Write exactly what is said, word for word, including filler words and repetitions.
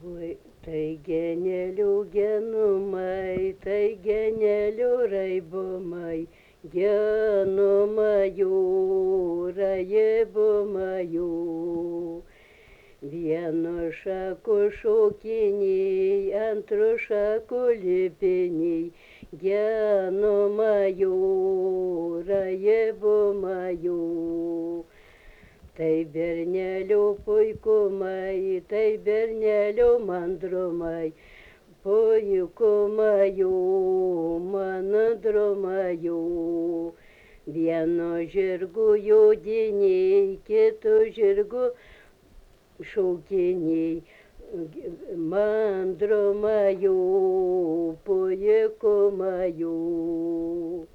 Oi, tai genelių genumai, tai genelių raibumai, genumajų, raibumajų. Vienu šaku šokiniai, antru šaku lipiniai, genumajų, raibumajų. Tai bernelių puikumai, tai bernelių mandrumai, puikumajų, mandrumajų. Vieno žirgu jodiniai, kito žirgu šaukiniai, mandrumajų, puikumajų.